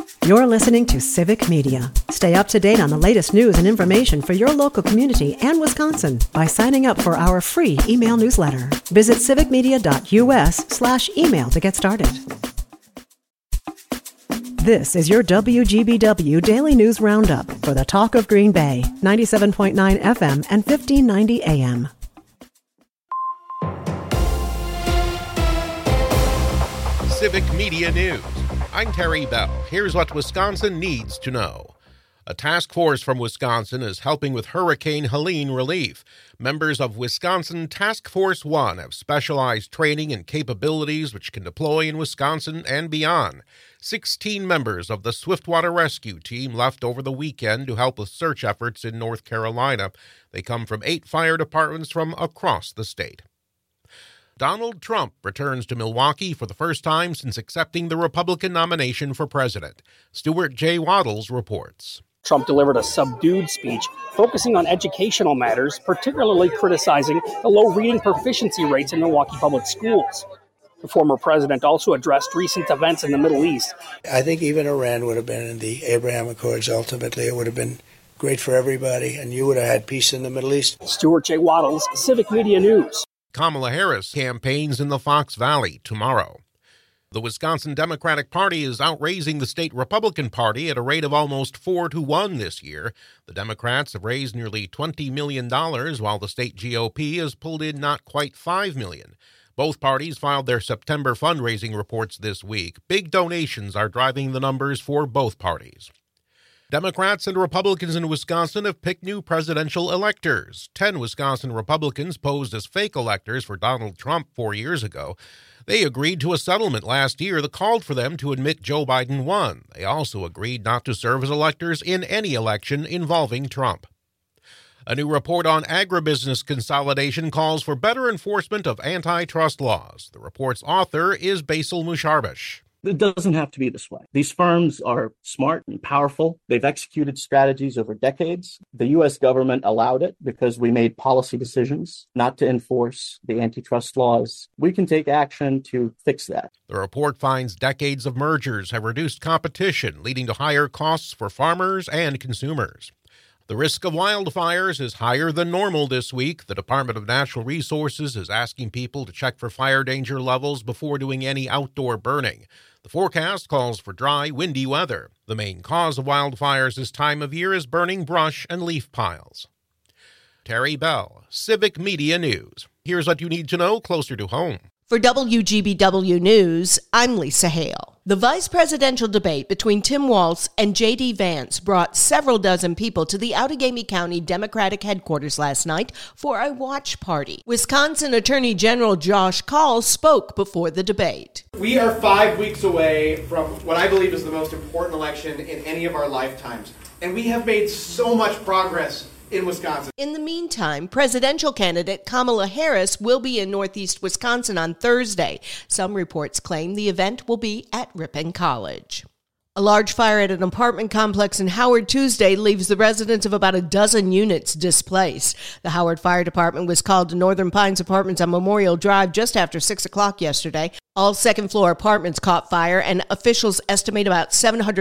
You're listening to Civic Media. Stay up to date on the latest news and information for your local community and Wisconsin by signing up for our free email newsletter. Visit civicmedia.us/email to get started. This is your WGBW Daily News Roundup for the Talk of Green Bay, 97.9 FM and 1590 AM. Civic Media News. I'm Terry Bell. Here's what Wisconsin needs to know. A task force from Wisconsin is helping with Hurricane Helene relief. Members of Wisconsin Task Force 1 have specialized training and capabilities which can deploy in Wisconsin and beyond. 16 members of the Swiftwater Rescue Team left over the weekend to help with search efforts in North Carolina. They come from 8 fire departments from across the state. Donald Trump returns to Milwaukee for the first time since accepting the Republican nomination for president. Stuart J. Waddles reports. Trump delivered a subdued speech focusing on educational matters, particularly criticizing the low reading proficiency rates in Milwaukee public schools. The former president also addressed recent events in the Middle East. I think even Iran would have been in the Abraham Accords. Ultimately, it would have been great for everybody, and you would have had peace in the Middle East. Stuart J. Waddles, Civic Media News. Kamala Harris campaigns in the Fox Valley tomorrow. The Wisconsin Democratic Party is outraising the state Republican Party at a rate of almost 4-1 this year. The Democrats have raised nearly $20 million, while the state GOP has pulled in not quite $5 million. Both parties filed their September fundraising reports this week. Big donations are driving the numbers for both parties. Democrats and Republicans in Wisconsin have picked new presidential electors. 10 Wisconsin Republicans posed as fake electors for Donald Trump 4 years ago. They agreed to a settlement last year that called for them to admit Joe Biden won. They also agreed not to serve as electors in any election involving Trump. A new report on agribusiness consolidation calls for better enforcement of antitrust laws. The report's author is Basil Musharbish. It doesn't have to be this way. These firms are smart and powerful. They've executed strategies over decades. The U.S. government allowed it because we made policy decisions not to enforce the antitrust laws. We can take action to fix that. The report finds decades of mergers have reduced competition, leading to higher costs for farmers and consumers. The risk of wildfires is higher than normal this week. The Department of Natural Resources is asking people to check for fire danger levels before doing any outdoor burning. The forecast calls for dry, windy weather. The main cause of wildfires this time of year is burning brush and leaf piles. Terry Bell, Civic Media News. Here's what you need to know closer to home. For WGBW News, I'm Lisa Hale. The vice presidential debate between Tim Walz and J.D. Vance brought several dozen people to the Outagamie County Democratic headquarters last night for a watch party. Wisconsin Attorney General Josh Kaul spoke before the debate. We are 5 weeks away from what I believe is the most important election in any of our lifetimes, and we have made so much progress in Wisconsin. In the meantime, presidential candidate Kamala Harris will be in Northeast Wisconsin on Thursday. Some reports claim the event will be at Ripon College. A large fire at an apartment complex in Howard Tuesday leaves the residents of about a dozen units displaced. The Howard Fire Department was called to Northern Pines Apartments on Memorial Drive just after 6 o'clock yesterday. All second-floor apartments caught fire, and officials estimate about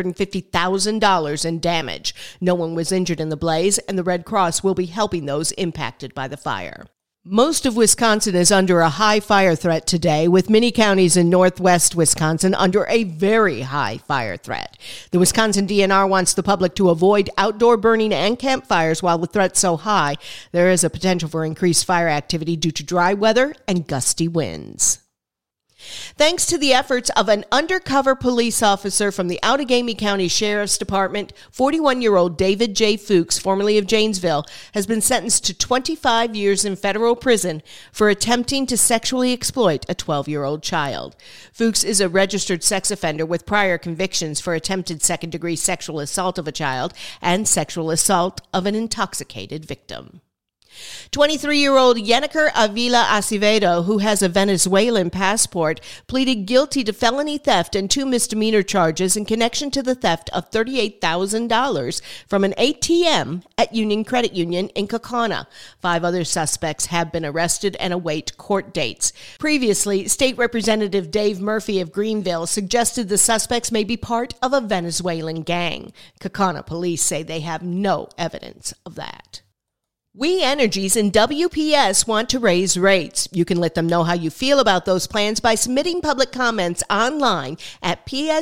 $750,000 in damage. No one was injured in the blaze, and the Red Cross will be helping those impacted by the fire. Most of Wisconsin is under a high fire threat today, with many counties in northwest Wisconsin under a very high fire threat. The Wisconsin DNR wants the public to avoid outdoor burning and campfires while the threat's so high. There is a potential for increased fire activity due to dry weather and gusty winds. Thanks to the efforts of an undercover police officer from the Outagamie County Sheriff's Department, 41-year-old David J. Fuchs, formerly of Janesville, has been sentenced to 25 years in federal prison for attempting to sexually exploit a 12-year-old child. Fuchs is a registered sex offender with prior convictions for attempted second-degree sexual assault of a child and sexual assault of an intoxicated victim. 23-year-old Yenneker Avila Acevedo, who has a Venezuelan passport, pleaded guilty to felony theft and 2 misdemeanor charges in connection to the theft of $38,000 from an ATM at Union Credit Union in Kaukauna. 5 other suspects have been arrested and await court dates. Previously, State Representative Dave Murphy of Greenville suggested the suspects may be part of a Venezuelan gang. Kaukauna police say they have no evidence of that. We Energies and WPS want to raise rates. You can let them know how you feel about those plans by submitting public comments online at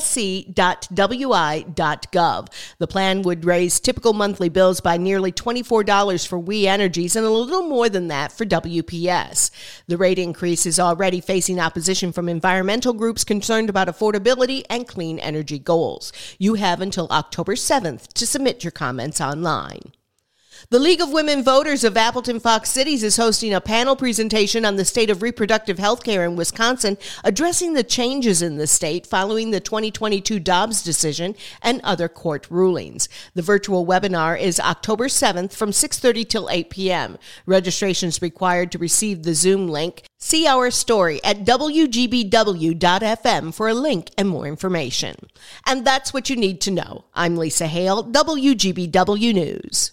psc.wi.gov. The plan would raise typical monthly bills by nearly $24 for We Energies and a little more than that for WPS. The rate increase is already facing opposition from environmental groups concerned about affordability and clean energy goals. You have until October 7th to submit your comments online. The League of Women Voters of Appleton Fox Cities is hosting a panel presentation on the state of reproductive health care in Wisconsin, addressing the changes in the state following the 2022 Dobbs decision and other court rulings. The virtual webinar is October 7th from 6:30 till 8 p.m. Registration is required to receive the Zoom link. See our story at wgbw.fm for a link and more information. And that's what you need to know. I'm Lisa Hale, WGBW News.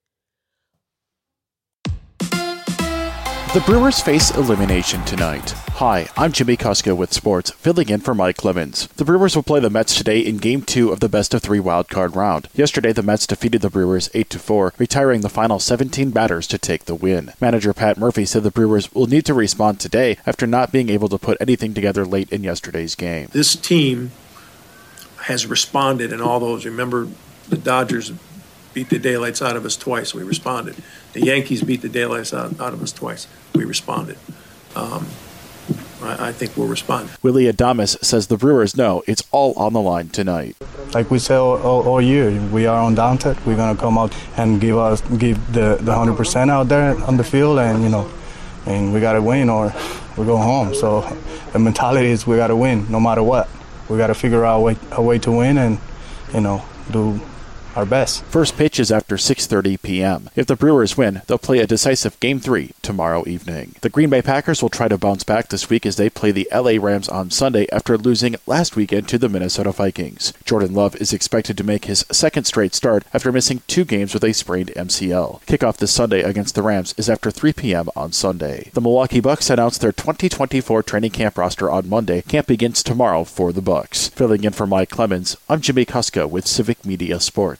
The Brewers face elimination tonight. Hi, I'm Jimmy Kuska with sports, filling in for Mike Clemens. The Brewers will play the Mets today in Game 2 of the best-of-3 wildcard round. Yesterday, the Mets defeated the Brewers 8-4, retiring the final 17 batters to take the win. Manager Pat Murphy said the Brewers will need to respond today after not being able to put anything together late in yesterday's game. This team has responded in all those. Remember, the Dodgers beat the daylights out of us twice. We responded. The Yankees beat the daylights out of us twice. We responded. I think we'll respond. Willie Adames says the Brewers know it's all on the line tonight. Like we say all year, we are undaunted. We're going to come out and give the 100% out there on the field, and we got to win or we go home. So the mentality is we got to win no matter what. We got to figure out a way to win and do our best. First pitch is after 6:30 p.m. If the Brewers win, they'll play a decisive Game 3 tomorrow evening. The Green Bay Packers will try to bounce back this week as they play the LA Rams on Sunday after losing last weekend to the Minnesota Vikings. Jordan Love is expected to make his second straight start after missing 2 games with a sprained MCL. Kickoff this Sunday against the Rams is after 3 p.m. on Sunday. The Milwaukee Bucks announced their 2024 training camp roster on Monday. Camp begins tomorrow for the Bucks. Filling in for Mike Clemens, I'm Jimmy Kuska with Civic Media Sports.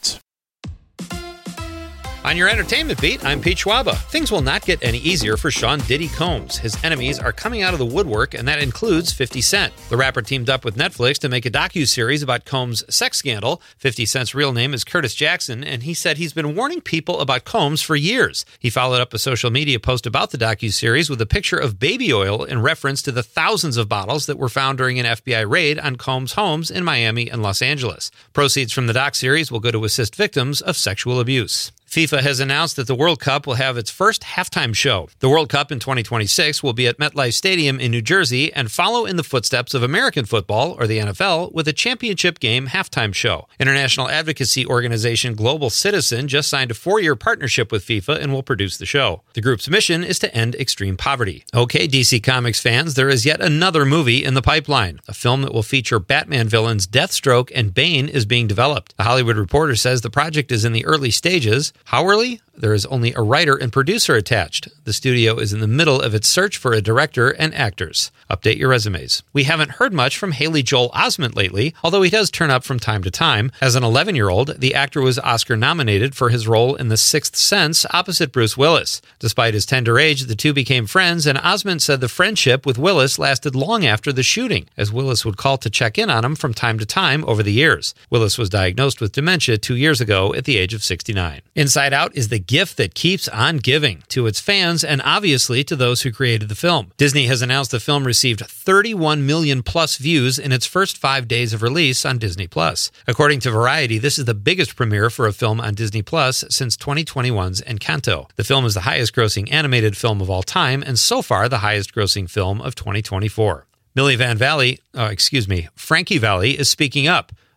On your entertainment beat, I'm Pete Schwaba. Things will not get any easier for Sean Diddy Combs. His enemies are coming out of the woodwork, and that includes 50 Cent. The rapper teamed up with Netflix to make a docuseries about Combs' sex scandal. 50 Cent's real name is Curtis Jackson, and he said he's been warning people about Combs for years. He followed up a social media post about the docuseries with a picture of baby oil in reference to the thousands of bottles that were found during an FBI raid on Combs' homes in Miami and Los Angeles. Proceeds from the doc-series will go to assist victims of sexual abuse. FIFA has announced that the World Cup will have its first halftime show. The World Cup in 2026 will be at MetLife Stadium in New Jersey and follow in the footsteps of American football, or the NFL, with a championship game halftime show. International advocacy organization Global Citizen just signed a 4-year partnership with FIFA and will produce the show. The group's mission is to end extreme poverty. Okay, DC Comics fans, there is yet another movie in the pipeline. A film that will feature Batman villains Deathstroke and Bane is being developed. The Hollywood Reporter says the project is in the early stages. How early? There is only a writer and producer attached. The studio is in the middle of its search for a director and actors. Update your resumes. We haven't heard much from Haley Joel Osment lately, although he does turn up from time to time. As an 11-year-old, the actor was Oscar-nominated for his role in The Sixth Sense opposite Bruce Willis. Despite his tender age, the two became friends, and Osment said the friendship with Willis lasted long after the shooting, as Willis would call to check in on him from time to time over the years. Willis was diagnosed with dementia 2 years ago at the age of 69. Inside Out is the gift that keeps on giving to its fans and obviously to those who created the film. Disney has announced the film received 31 million plus views in its first 5 days of release on Disney+. According to Variety, this is the biggest premiere for a film on Disney Plus since 2021's Encanto. The film is the highest grossing animated film of all time and so far the highest grossing film of 2024. Frankie Valli is speaking up.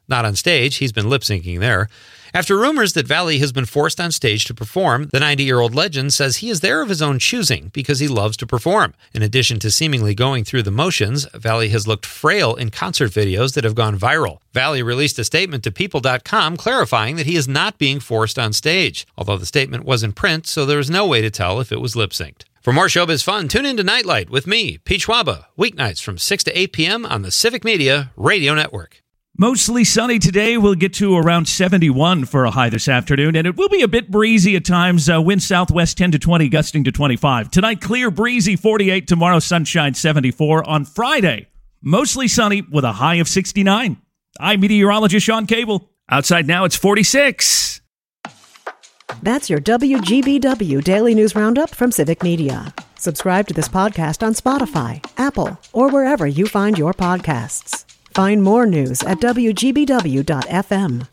Not on stage, he's been lip-syncing there. After rumors that Valli has been forced on stage to perform, the 90-year-old legend says he is there of his own choosing because he loves to perform. In addition to seemingly going through the motions, Valli has looked frail in concert videos that have gone viral. Valli released a statement to People.com clarifying that he is not being forced on stage, although the statement was in print, so there was no way to tell if it was lip-synced. For more showbiz fun, tune in to Nightlight with me, Pete Schwaba, weeknights from 6 to 8 p.m. on the Civic Media Radio Network. Mostly sunny today. We'll get to around 71 for a high this afternoon, and it will be a bit breezy at times. Wind southwest 10 to 20, gusting to 25. Tonight, clear, breezy, 48. Tomorrow, sunshine, 74. On Friday, mostly sunny with a high of 69. I'm meteorologist Sean Cable. Outside now, it's 46. That's your WGBW Daily News Roundup from Civic Media. Subscribe to this podcast on Spotify, Apple, or wherever you find your podcasts. Find more news at WGBW.FM.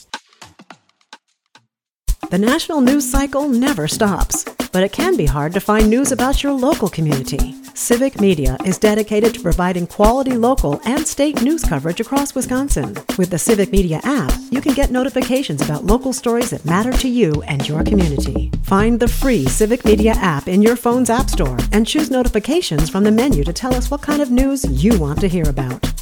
The national news cycle never stops, but it can be hard to find news about your local community. Civic Media is dedicated to providing quality local and state news coverage across Wisconsin. With the Civic Media app, you can get notifications about local stories that matter to you and your community. Find the free Civic Media app in your phone's app store and choose notifications from the menu to tell us what kind of news you want to hear about.